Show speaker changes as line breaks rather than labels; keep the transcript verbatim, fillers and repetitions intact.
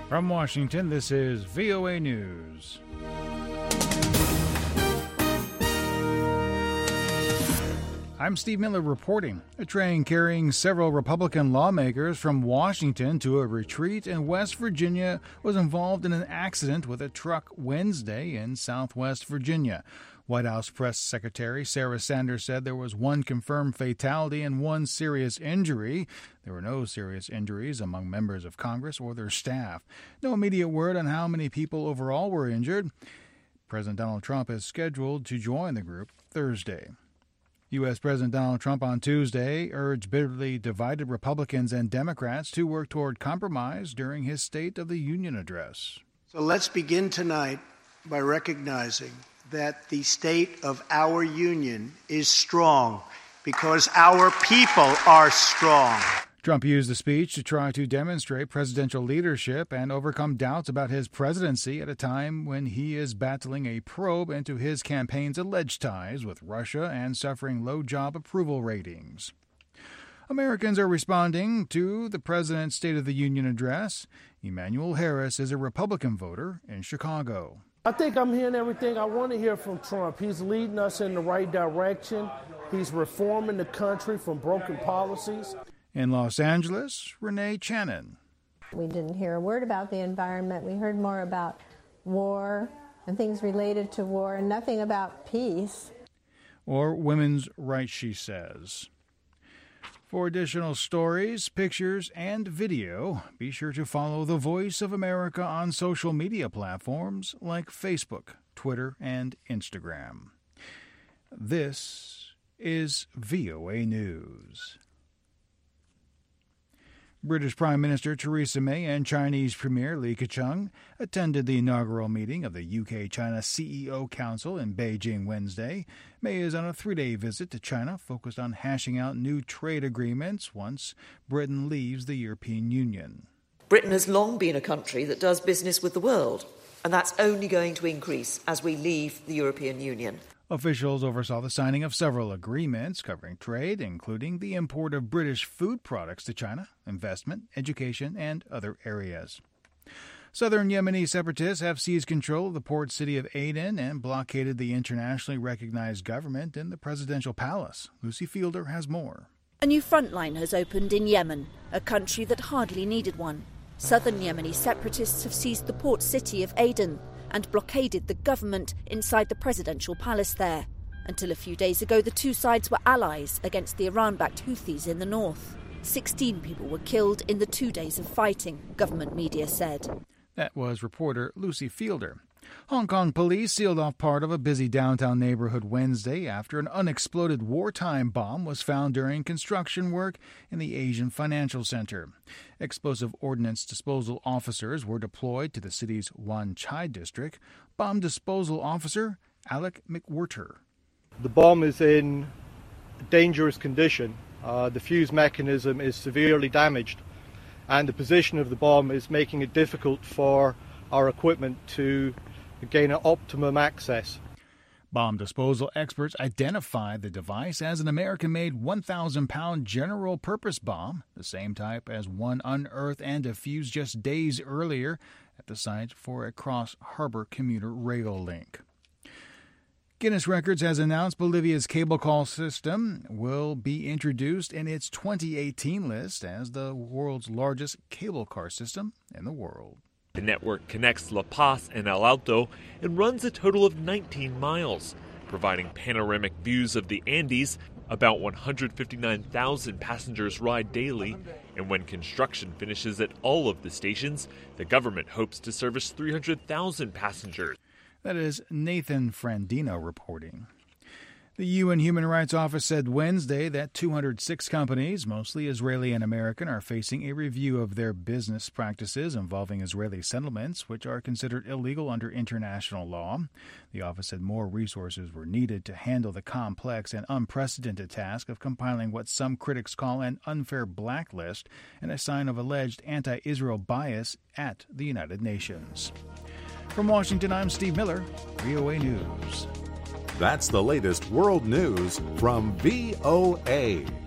From Washington, this is V O A News. I'm Steve Miller reporting. A train carrying several Republican lawmakers from Washington to a retreat in West Virginia was involved in an accident with a truck Wednesday in Southwest Virginia. White House Press Secretary Sarah Sanders said there was one confirmed fatality and one serious injury. There were no serious injuries among members of Congress or their staff. No immediate word on how many people overall were injured. President Donald Trump is scheduled to join the group Thursday. U S. President Donald Trump on Tuesday urged bitterly divided Republicans and Democrats to work toward compromise during his State of the Union address.
So let's begin tonight by recognizing that the state of our union is strong because our people are strong.
Trump used the speech to try to demonstrate presidential leadership and overcome doubts about his presidency at a time when he is battling a probe into his campaign's alleged ties with Russia and suffering low job approval ratings. Americans are responding to the president's State of the Union address. Emmanuel Harris is a Republican voter in Chicago.
I think I'm hearing everything I want to hear from Trump. He's leading us in the right direction. He's reforming the country from broken policies.
In Los Angeles, Renee Channon.
We didn't hear a word about the environment. We heard more about war and things related to war and nothing about peace.
Or women's rights, she says. For additional stories, pictures, and video, be sure to follow The Voice of America on social media platforms like Facebook, Twitter, and Instagram. This is V O A News. British Prime Minister Theresa May and Chinese Premier Li Keqiang attended the inaugural meeting of the U K-China C E O Council in Beijing Wednesday. May is on a three-day visit to China focused on hashing out new trade agreements once Britain leaves the European Union.
Britain has long been a country that does business with the world, and that's only going to increase as we leave the European Union.
Officials oversaw the signing of several agreements covering trade, including the import of British food products to China, investment, education, and other areas. Southern Yemeni separatists have seized control of the port city of Aden and blockaded the internationally recognized government in the presidential palace. Lucy Fielder has more.
A new front line has opened in Yemen, a country that hardly needed one. Southern Yemeni separatists have seized the port city of Aden and blockaded the government inside the presidential palace there. Until a few days ago, the two sides were allies against the Iran-backed Houthis in the north. Sixteen people were killed in the two days of fighting, government media said.
That was reporter Lucy Fielder. Hong Kong police sealed off part of a busy downtown neighborhood Wednesday after an unexploded wartime bomb was found during construction work in the Asian Financial Center. Explosive ordnance disposal officers were deployed to the city's Wan Chai district. Bomb disposal officer Alec McWhirter.
The bomb is in dangerous condition. Uh, the fuse mechanism is severely damaged, and the position of the bomb is making it difficult for our equipment to gain an optimum access.
Bomb disposal experts identified the device as an American-made one thousand pound general-purpose bomb, the same type as one unearthed and defused just days earlier at the site for a cross-harbor commuter rail link. Guinness Records has announced Bolivia's cable call system will be introduced in its twenty eighteen list as the world's largest cable car system in the world.
The network connects La Paz and El Alto and runs a total of nineteen miles, providing panoramic views of the Andes. About one hundred fifty-nine thousand passengers ride daily, and when construction finishes at all of the stations, the government hopes to service three hundred thousand passengers.
That is Nathan Frandino reporting. The U N Human Rights Office said Wednesday that two hundred six companies, mostly Israeli and American, are facing a review of their business practices involving Israeli settlements, which are considered illegal under international law. The office said more resources were needed to handle the complex and unprecedented task of compiling what some critics call an unfair blacklist and a sign of alleged anti-Israel bias at the United Nations. From Washington, I'm Steve Miller, V O A News.
That's the latest world news from V O A.